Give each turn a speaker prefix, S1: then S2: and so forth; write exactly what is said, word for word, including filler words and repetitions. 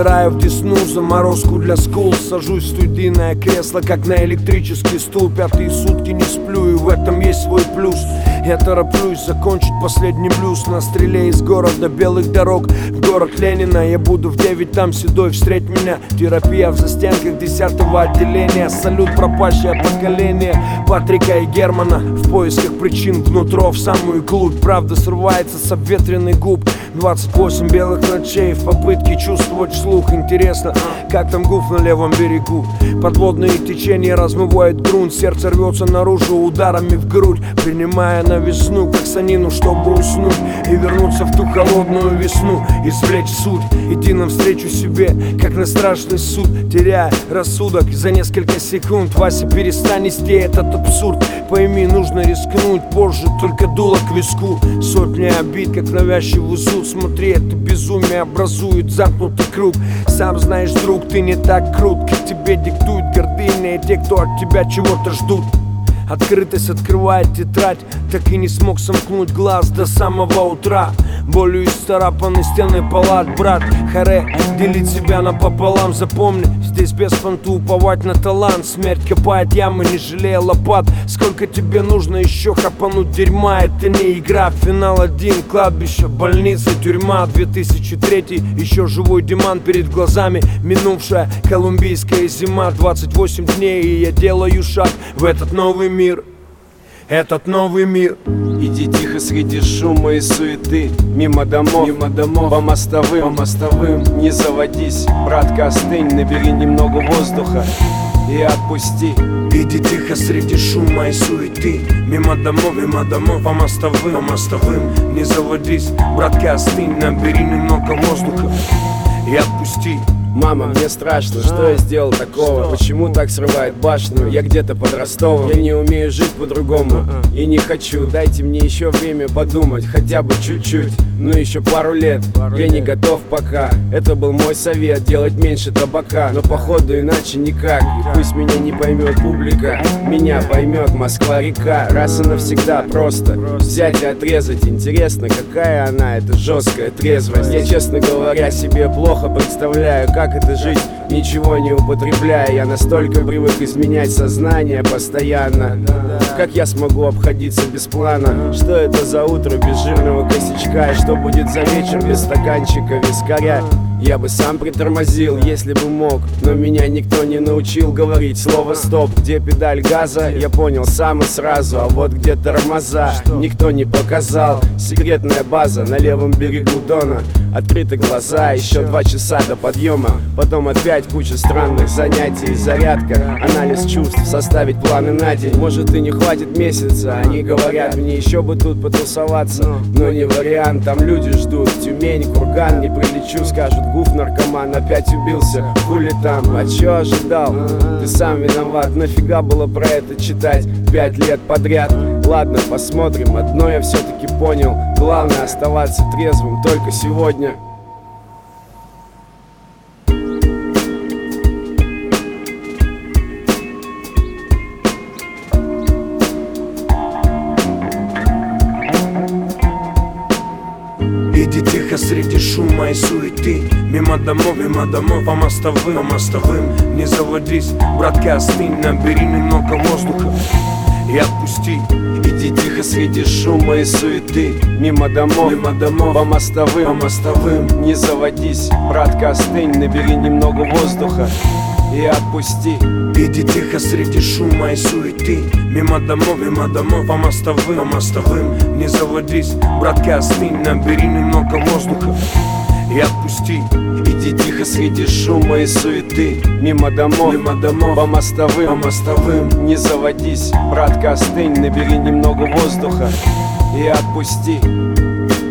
S1: Набираю в десну заморозку для скул. Сажусь в студийное кресло, как на электрический стул. Пятые сутки не сплю, и в этом есть свой плюс. Я тороплюсь закончить последний блюз. На стреле из города белых дорог в город Ленина. Я буду в девять там седой, встреть меня. Терапия в застенках десятого отделения. Салют пропащее поколение Патрика и Германа. В поисках причин внутро, в самую глубь. Правда срывается с обветренных губ. Двадцать восемь белых ночей в попытке чувствовать вслух. Интересно, как там гуф на левом берегу. Подводные течения размывают грунт. Сердце рвется наружу ударами в грудь, принимая на весну как санину, чтобы уснуть и вернуться в ту холодную весну. Извлечь суть, идти навстречу себе, как на страшный суд, теряя рассудок за несколько секунд. Вася, перестань нести этот абсурд. Пойми, нужно рискнуть позже, только дуло к виску. Сотни обид, как навязчивый зуд. Смотри, это безумие образует замкнутый круг. Сам знаешь, друг, ты не так крут, как тебе диктует гордыня и те, кто от тебя чего-то ждут. Открытость открывает тетрадь, так и не смог сомкнуть глаз до самого утра. Болью исцарапаны стены палат, брат. Харе, делить себя напополам, запомни, здесь без фанту уповать на талант. Смерть копает ямы, не жалея лопат. Сколько тебе нужно еще хапануть дерьма? Это не игра, финал один, кладбище, больница, тюрьма. Две тысячи третий, еще живой Диман перед глазами. Минувшая колумбийская зима. Двадцать восемь дней, и я делаю шаг в этот новый мир. Этот новый мир.
S2: Иди тихо среди шума и суеты, мимо домов, мимо домов, по мостовым, по мостовым. Не заводись, братка, остынь, набери немного воздуха и отпусти.
S1: Иди тихо среди шума и суеты, мимо домов, мимо домов, по мостовым, по мостовым. Не заводись, братка, остынь, набери немного воздуха и отпусти.
S2: Мама, мне страшно, что я сделал такого? Почему так срывает башню? Я где-то под Ростовом. Я не умею жить по-другому и не хочу. Дайте мне еще время подумать, хотя бы чуть-чуть. Ну еще пару лет, я не готов пока. Это был мой совет, делать меньше табака. Но походу иначе никак. И пусть меня не поймет публика, меня поймет Москва-река. Раз и навсегда просто взять и отрезать. Интересно, какая она, эта жесткая трезвость. Я, честно говоря, себе плохо представляю, как это жить, ничего не употребляя. Я настолько привык изменять сознание постоянно. Как я смогу обходиться без плана? Что это за утро без жирного косячка? И что будет за вечер без стаканчика вискаря? Я бы сам притормозил, если бы мог, но меня никто не научил говорить слово стоп. Где педаль газа, я понял сам и сразу. А вот где тормоза, никто не показал. Секретная база на левом берегу Дона. Открыты глаза, еще два часа до подъема. Потом опять куча странных занятий. Зарядка, анализ чувств, составить планы на день. Может и не хватит месяца, они говорят мне еще бы тут потусоваться. Но не вариант, там люди ждут. Тюмень, курган, не прилечу, скажут: гуф наркоман опять убился, хули там, а чё ожидал? Ты сам виноват, нафига было про это читать пять лет подряд? Ладно, посмотрим, одно я все-таки понял: главное оставаться трезвым только сегодня.
S1: Иди тихо среди шума и суеты, мимо домов, мимо домов, по мостовым, по мостовым. Не заводись, братка, остынь, набери немного воздуха и отпусти.
S2: Иди тихо среди шума и суеты, мимо домов, мимо домов, по мостовым, по мостовым. Не заводись, братка, остынь, набери немного воздуха и отпусти.
S1: Иди тихо среди шума и суеты, мимо домов, мимо домов, по мостовым, по мостовым. Не заводись, братка, остынь, набери немного воздуха и отпусти.
S2: Иди тихо среди шума и суеты, мимо домов, мимо домов, по мостовым, по мостовым. Не заводись, братка, остынь, набери немного воздуха и отпусти.